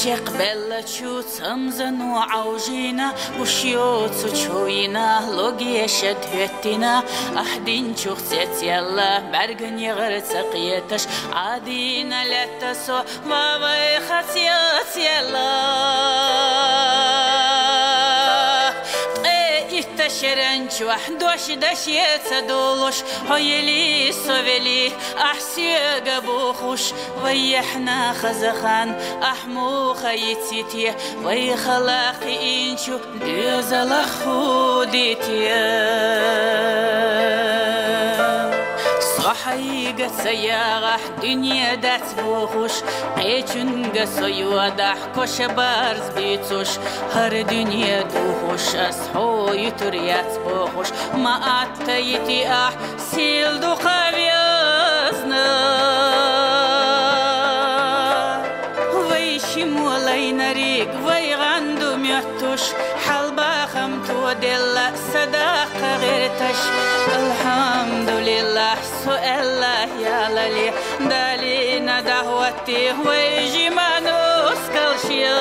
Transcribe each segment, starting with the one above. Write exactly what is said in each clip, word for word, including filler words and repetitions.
Бella чуцамза ну аужина ушьёцу чуина логиша тветина ахдин чухцет яла баргани гырцакиеташ адина леттасо вавай хатьят яла شرنچو دوش دشیت دولش هایلی سویلی احسیگ بوخوش وی احنا خزخان احمو خیتیتی وی خلاقی اینچو دیزل خودیتی صحيقة سياغة دنيا دات بوخوش قيچنغ سويو دح كوش بارز بيتوش هر دنيا دوخوش اسحو يتريات بوخوش ما اتايتي اح سيل دو قابيزنا ويشي مولاي نريق ويغاندو ميوتوش حلبا خمتو دلا صداق غيرتش الحمد لله سؤال يا للي دالينا دعوتي ويجي ما نسكل شيا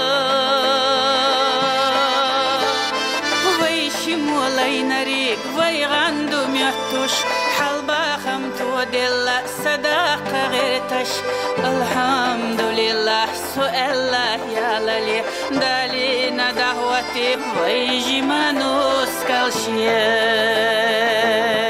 ويشي مولاي نريق ويغاندو ميوتوش حلبا خمتو دلا صداق غيرتش الحمد لله سؤال يا للي دالينا دعوتي ويجي ما نسكل شيا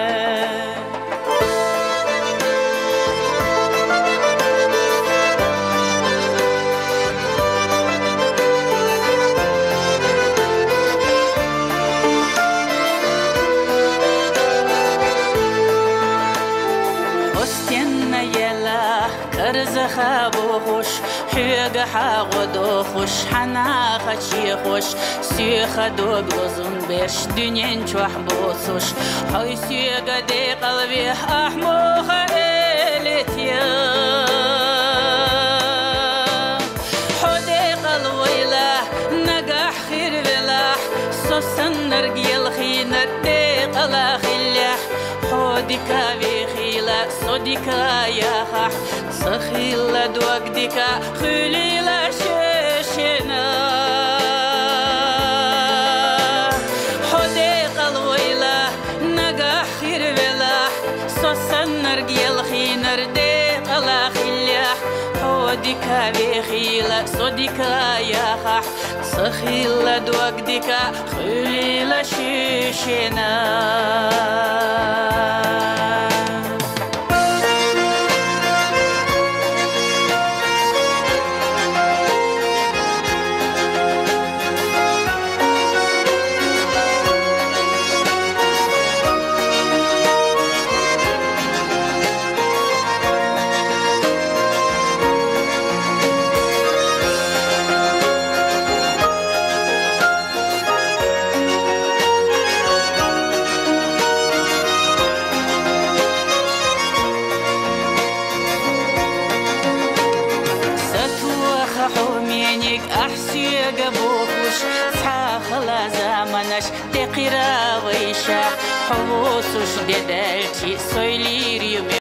زخا بوخوش حيق حاغدو خوش حنا خشي خوش سيخ دوغ لزن بيش دنين چوح بوسوش حي سيغ دي قلبي احمو خيلتيا حدي قلويلا نقح خير بلاح سوسن نرقيل خينر دي قلا خلاح حديكا بخيلا صديكا يا خح سخيلا دوقديكا خليلا ششنا حديق الويلا نقح خير بلاح سوسن نرقيل خينر ديق لا خلاح حديكا بخيلا صديكا يا خح سخيلا دوقديكا خليلا ششنا أحسيق بوخوش ساخلا زمانش تقرا ويشا حوصوش ددالتي سويلير يومي